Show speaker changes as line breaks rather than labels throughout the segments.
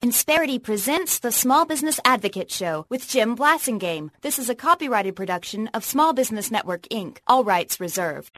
Insperity presents the Small Business Advocate Show with Jim Blasingame. This is a copyrighted production of Small Business Network, Inc., all rights reserved.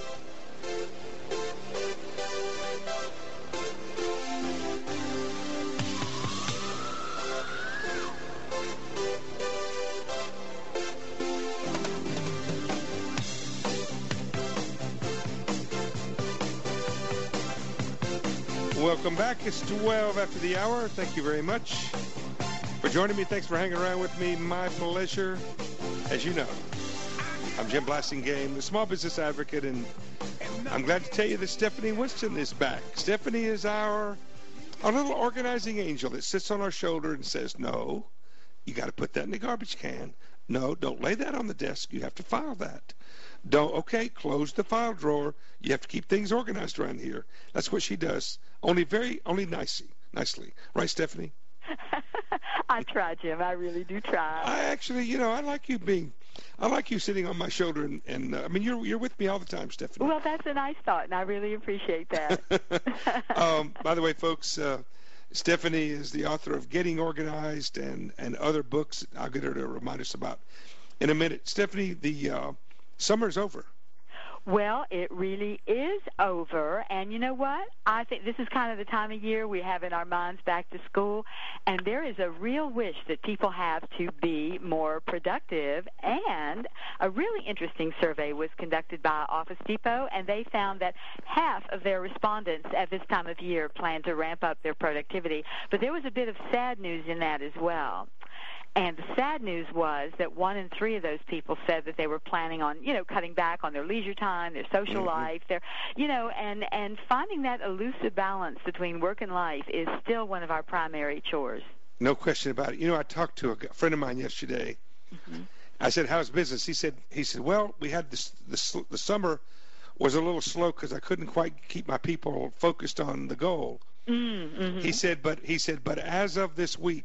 Welcome back. It's 12 after the hour. Thank you very much for joining me. Thanks for hanging around with me. My pleasure. As you know, I'm Jim Blasingame, the Small Business Advocate, and I'm glad to tell you that Stephanie Winston is back. Stephanie is our little organizing angel that sits on our shoulder and says, no, you got to put that in the garbage can. No, don't lay that on the desk. You have to file that. Okay, close the file drawer. You have to keep things organized around here. That's what she does. Only nicely. Right, Stephanie?
I try, Jim. I really do try.
I actually, I like you sitting on my shoulder, and I mean, you're with me all the time, Stephanie.
Well, that's a nice thought, and I really appreciate that.
By the way, folks, Stephanie is the author of Getting Organized and other books I'll get her to remind us about in a minute. Stephanie, the summer's over.
Well, it really is over, and you know what? I think this is kind of the time of year we have in our minds back to school, and there is a real wish that people have to be more productive, and a really interesting survey was conducted by Office Depot, and they found that half of their respondents at this time of year plan to ramp up their productivity, but there was a bit of sad news in that as well. And the sad news was that 1 in 3 of those people said that they were planning on, cutting back on their leisure time, their social life, and finding that elusive balance between work and life is still one of our primary chores.
No question about it. I talked to a friend of mine yesterday. Mm-hmm. I said, "How's business?" He said, "Well, we had the summer was a little slow because I couldn't quite keep my people focused on the goal." Mm-hmm. He said, but as of this week,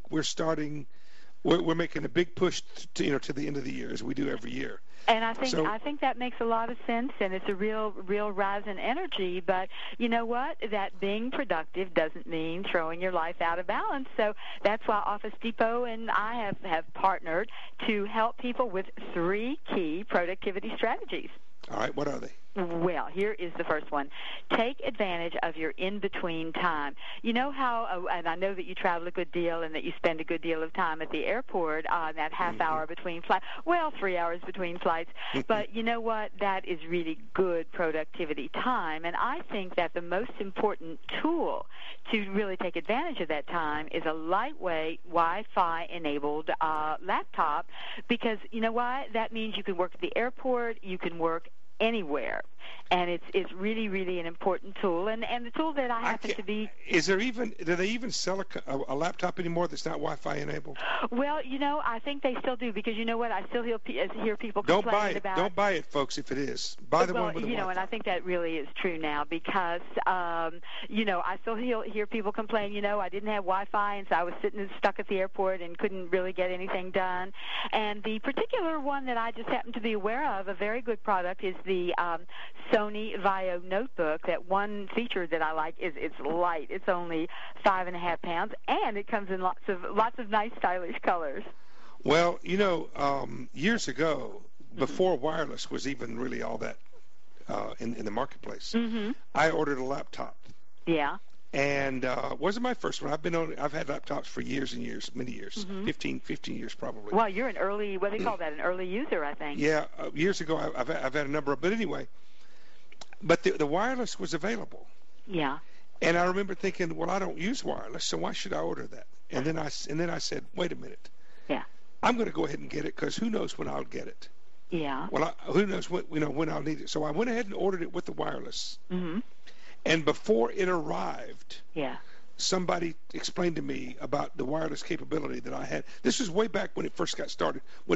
we're making a big push to the end of the year, as we do every year.
And I think that makes a lot of sense, and it's a real rise in energy. But you know what? That being productive doesn't mean throwing your life out of balance. So that's why Office Depot and I have partnered to help people with 3 key productivity strategies.
All right, what are they?
Well, here is the first one. Take advantage of your in-between time. You know how, and I know that you travel a good deal and that you spend a good deal of time at the airport, that half hour between flights. Well, 3 hours between flights. But you know what? That is really good productivity time. And I think that the most important tool to really take advantage of that time is a lightweight Wi-Fi-enabled laptop, because you know why? That means you can work at the airport, you can work anywhere, and it's really, really an important tool, and the tool that I happen to be.
Do they even sell a laptop anymore that's not Wi-Fi enabled?
Well, I think they still do, because you know what, I still hear people complaining about.
Don't buy it, folks. If it is, buy the one with the Wi-Fi.
And I think that really is true now, because I still hear people complain. I didn't have Wi-Fi, and so I was stuck at the airport and couldn't really get anything done. And the particular one that I just happened to be aware of, a very good product, is the Sony Vaio notebook. That one feature that I like is it's light. It's only 5.5 pounds, and it comes in lots of nice, stylish colors.
Well, years ago, before wireless was even really all that in the marketplace, I ordered a laptop.
Yeah.
And wasn't my first one. I've had laptops for years and years, many years, 15 years probably.
Well, you're an early, what do they call that, an early user, I think.
Yeah, years ago I've had a number of, but anyway, but the wireless was available.
Yeah.
And I remember thinking, well, I don't use wireless, so why should I order that? And then I said, wait a minute.
Yeah.
I'm going to go ahead and get it, because who knows when I'll get it.
Yeah.
Well, who knows when I'll need it. So I went ahead and ordered it with the wireless. Mm-hmm. And before it arrived, somebody explained to me about the wireless capability that I had. This was way back when it first got started, when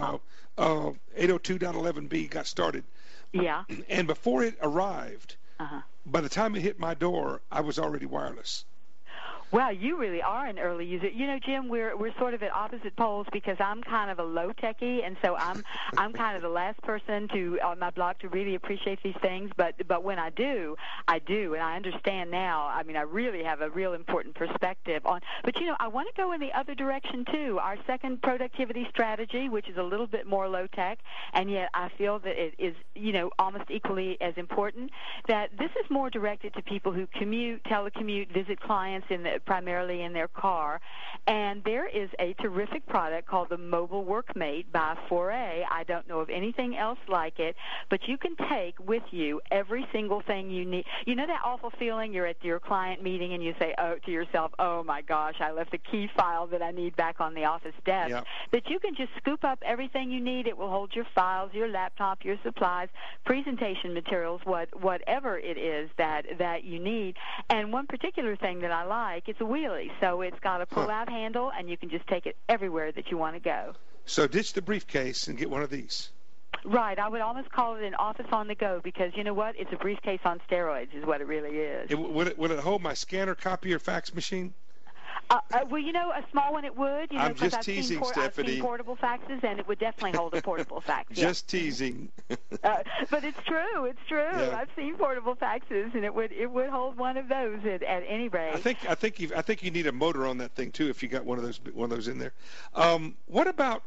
802.11b got started.
Yeah.
And before it arrived, by the time it hit my door, I was already wireless.
Well, you really are an early user. You know, Jim, we're sort of at opposite poles because I'm kind of a low techie, and so I'm kind of the last person on my blog to really appreciate these things. But when I do, and I understand now. I mean, I really have a real important perspective on. But you know, I want to go in the other direction too. Our second productivity strategy, which is a little bit more low tech, and yet I feel that it is, you know, almost equally as important. That this is more directed to people who commute, telecommute, visit clients primarily in their car. And there is a terrific product called the Mobile Workmate by Foray. I don't know of anything else like it, but you can take with you every single thing you need. You know that awful feeling you're at your client meeting and you say to yourself, oh my gosh, I left the key file that I need back on the office desk.
Yep.
That you can just scoop up everything you need. It will hold your files, your laptop, your supplies, presentation materials, whatever it is that you need. And one particular thing that I like, it's a wheelie, so it's got a pull-out handle, and you can just take it everywhere that you want to go.
So ditch the briefcase and get one of these.
Right. I would almost call it an office on the go because, you know what, it's a briefcase on steroids is what it really is.
Would it hold my scanner, copier, fax machine?
Well, you know, a small one it would. You know,
I'm just
I've
teasing,
I've
Stephanie.
seen portable faxes, and it would definitely hold a portable fax.
Just teasing.
But it's true. It's true.
Yeah.
I've seen portable faxes, and it would hold one of those at any rate.
I think you need a motor on that thing too if you got one of those in there. What about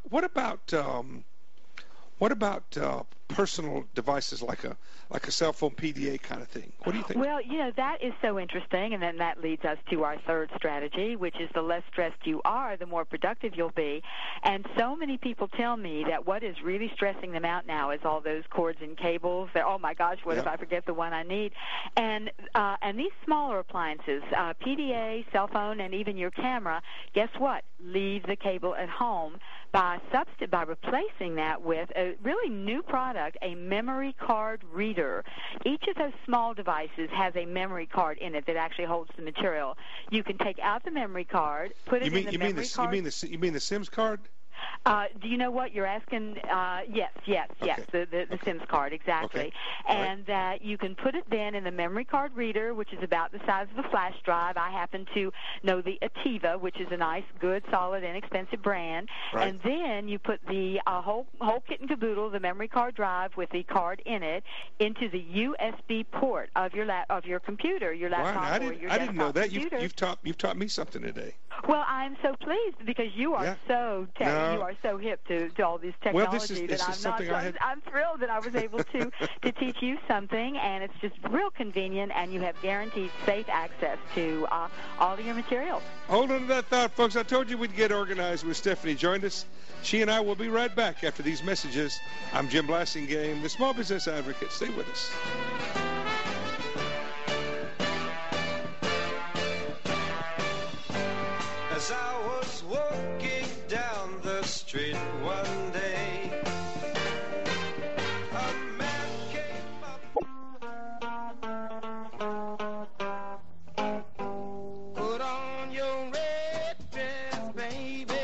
personal devices like a cell phone PDA kind of thing? What do you think?
Well, you know, that is so interesting, and then that leads us to our third strategy, which is the less stressed you are, the more productive you'll be. And so many people tell me that what is really stressing them out now is all those cords and cables. They're, oh my gosh, what if I forget the one I need? And these smaller appliances, PDA, cell phone, and even your camera, guess what? Leave the cable at home by replacing that with a really new product, a memory card reader. Each of those small devices has a memory card in it that actually holds the material. You can take out the memory card, put it in the memory card.
You mean the SIMS card?
Do you know what you're asking? Yes, the SIMS card, exactly.
Okay.
And that you can put it then in the memory card reader, which is about the size of a flash drive. I happen to know the Ativa, which is a nice, good, solid, inexpensive brand.
Right.
And then you put the whole kit and caboodle, the memory card drive with the card in it, into the USB port of your computer, your laptop, or your desktop computer.
I didn't know that. You've taught me something today.
Well, I'm so pleased because you are you are so hip to all this technology I'm thrilled that I was able to teach you something, and it's just real convenient, and you have guaranteed safe access to all of your materials.
Hold on to that thought, folks. I told you we'd get organized when Stephanie joined us. She and I will be right back after these messages. I'm Jim Blasingame, the Small Business Advocate. Stay with us.
As I was walking down the street one day, a man came up. Put on your red dress, baby.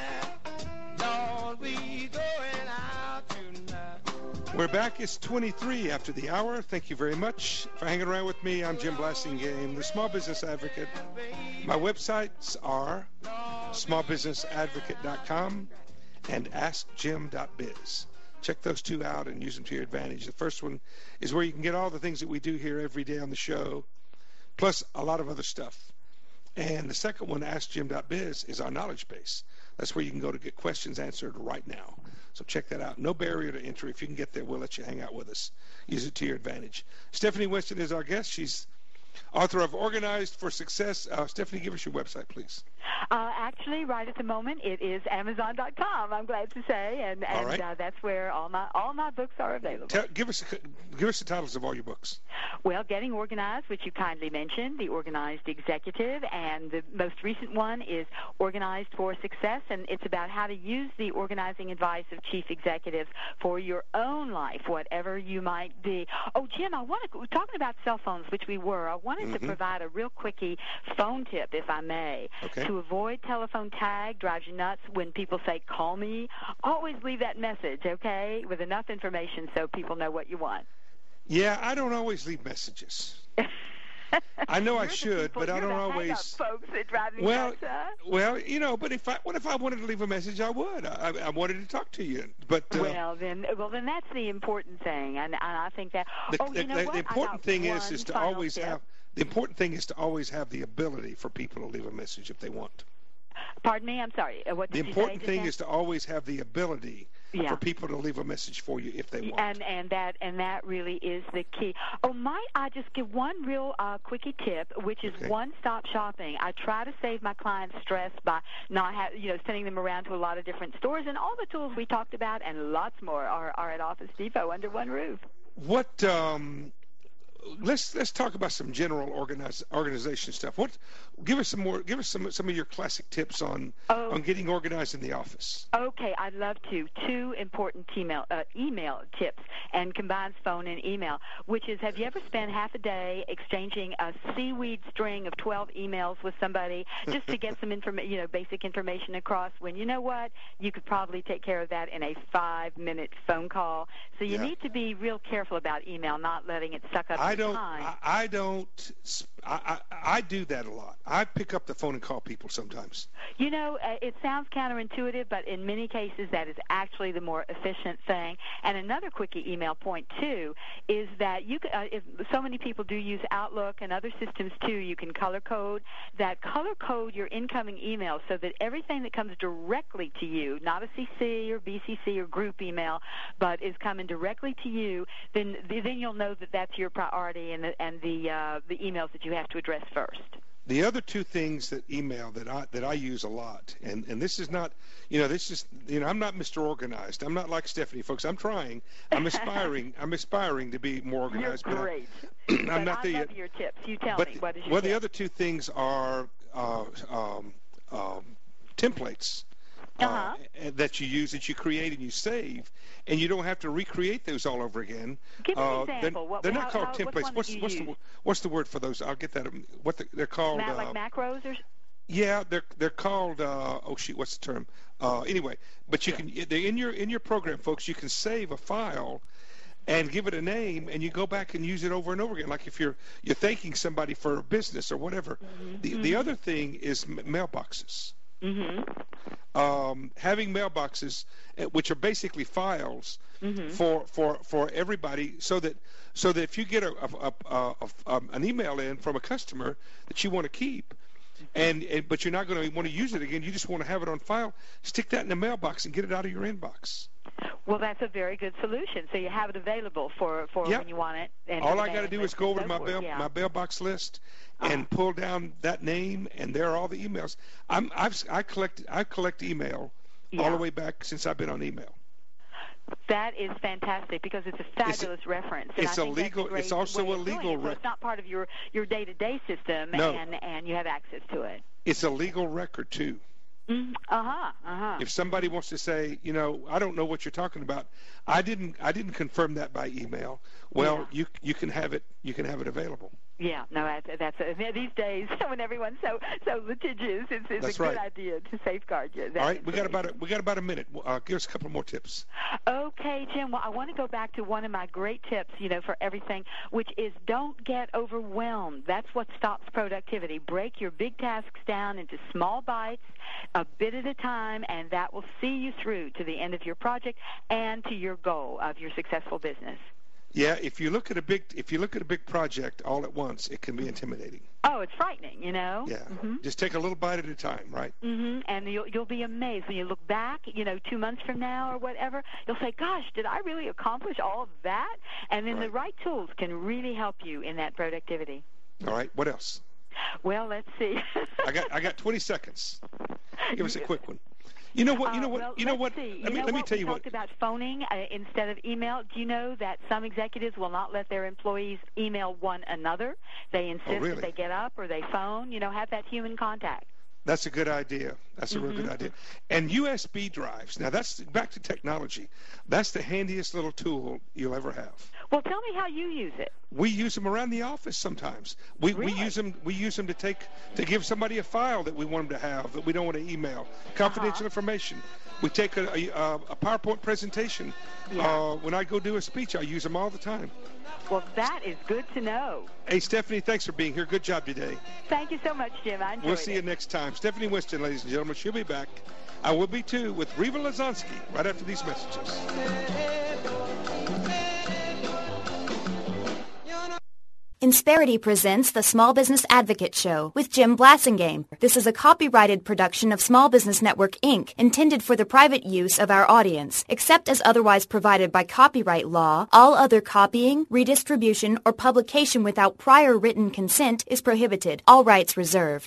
Lord, we going out tonight.
We're back. It's 23 after the hour. Thank you very much for hanging around with me. I'm Jim Blasingame, the Small Business Advocate. My websites are smallbusinessadvocate.com and askjim.biz. Check those two out and use them to your advantage. The first one is where you can get all the things that we do here every day on the show, plus a lot of other stuff. And the second one, askjim.biz, is our knowledge base. That's where you can go to get questions answered right now. So check that out. No barrier to entry. If you can get there, we'll let you hang out with us. Use it to your advantage. Stephanie Winston is our guest. She's author of Organized for Success. Stephanie, give us your website, please.
Actually, right at the moment, it is Amazon.com, I'm glad to say, and
right.
That's where all my books are available.
Give us the titles of all your books.
Well, Getting Organized, which you kindly mentioned, The Organized Executive, and the most recent one is Organized for Success, and it's about how to use the organizing advice of chief executives for your own life, whatever you might be. Oh, Jim, talking about cell phones, which we were, I wanted to provide a real quickie phone tip, if I may.
Okay.
To avoid telephone tag, drives you nuts when people say, call me. Always leave that message, okay, with enough information so people know what you want.
Yeah, I don't always leave messages. I know I
You're the
should,
people-
but I
you're
don't
the
always.
hang-up folks that drive me
Well,
nuts, huh?
well, but what if I wanted to leave a message? I would. I wanted to talk to you, but
Well, then that's the important thing, and I think that.
the
You know what?
the
I
important
got
thing
one
is to
final
always
tip.
have. The important thing is to always have the ability for people to leave a message if they want.
Pardon me. I'm sorry. What
The
did you
important
say
thing
just
is to always have the ability
Yeah.
for people to leave a message for you if they want.
And that really is the key. Oh, might I just give one real quickie tip, which is
Okay.
one-stop shopping. I try to save my clients stress by not sending them around to a lot of different stores, and all the tools we talked about and lots more are at Office Depot under one roof.
What? Let's talk about some general organization stuff. Give us some more. Give us some of your classic tips on getting organized in the office.
Okay, I'd love to. Two important email tips, and combines phone and email, which is, have you ever spent half a day exchanging a seaweed string of 12 emails with somebody just to get some basic information across, when you know what? You could probably take care of that in a 5-minute phone call. So you need to be real careful about email, not letting it suck up your time.
I do that a lot. I pick up the phone and call people sometimes.
It sounds counterintuitive, but in many cases that is actually the more efficient thing. And another quickie email point, too, is that if so many people do use Outlook and other systems, too, you can color code your incoming email so that everything that comes directly to you, not a CC or BCC or group email, but is coming directly to you, then you'll know that that's your priority and the emails that you have to address first.
The other two things that I use a lot, and this is not, I'm not Mr. Organized. I'm not like Stephanie, folks. I'm trying. I'm aspiring. I'm aspiring to be more organized.
You're great.
I'm not there yet.
I love your tips. You tell me. What is your tip?
The other two things are templates. That you use, that you create and you save, and you don't have to recreate those all over again.
Give me an example.
They're not called templates. What's the word for those? I'll get that. They're called?
Like macros or?
Yeah, they're called. What's the term? Anyway, but you can in your program, folks. You can save a file and give it a name, and you go back and use it over and over again. Like if you're thanking somebody for a business or whatever. Mm-hmm. The other thing is mailboxes. Mm-hmm. Having mailboxes, which are basically files for everybody, so that if you get an email in from a customer that you want to keep, but you're not going to want to use it again, you just want to have it on file, stick that in the mailbox and get it out of your inbox.
Well, that's a very good solution. So you have it available for when you want it. And
all I got to do is go over to my mailbox list and pull down that name, and there are all the emails. I collect email all the way back since I've been on email.
That is fantastic because it's a fabulous reference. And
it's It's also a legal record.
It's not part of your day-to-day system, and you have access to it.
It's a legal record too. If somebody wants to say, I don't know what you're talking about, I didn't confirm that by email. Well, you can have it. You can have it available.
Yeah, no, that's these days when everyone's so litigious, it's a good idea to safeguard you.
All right, we got about a minute. Give us a couple more tips.
Okay, Jim. Well, I want to go back to one of my great tips, for everything, which is don't get overwhelmed. That's what stops productivity. Break your big tasks down into small bites, a bit at a time, and that will see you through to the end of your project and to your goal of your successful business.
Yeah, if you look at a big project all at once, it can be intimidating.
Oh, it's frightening, Yeah.
Mm-hmm. Just take a little bite at a time, right?
Mm-hmm. And you'll be amazed when you look back, 2 months from now or whatever. You'll say, "Gosh, did I really accomplish all of that?" And then the right tools can really help you in that productivity.
All right. What else?
Well, let's see.
I got 20 seconds. Give us a quick one. You know what? Let me tell you what.
We talked about phoning instead of email. Do you know that some executives will not let their employees email one another? They insist that they get up or they phone. Have that human contact.
That's a good idea. That's a real good idea. And USB drives. Now, that's back to technology. That's the handiest little tool you'll ever have.
Well, tell me how you use it.
We use them around the office sometimes. We use them to give somebody a file that we want them to have that we don't want to email. Confidential information. We take a PowerPoint presentation. When I go do a speech, I use them all the time.
Well, that is good to know.
Hey, Stephanie, thanks for being here. Good job today.
Thank you so much, Jim. I enjoyed it.
We'll see you next time. Stephanie Winston, ladies and gentlemen, she'll be back. I will be, too, with Reva Lazonsky right after these messages.
Insperity presents the Small Business Advocate Show with Jim Blasingame. This is a copyrighted production of Small Business Network, Inc., intended for the private use of our audience. Except as otherwise provided by copyright law, all other copying, redistribution, or publication without prior written consent is prohibited. All rights reserved.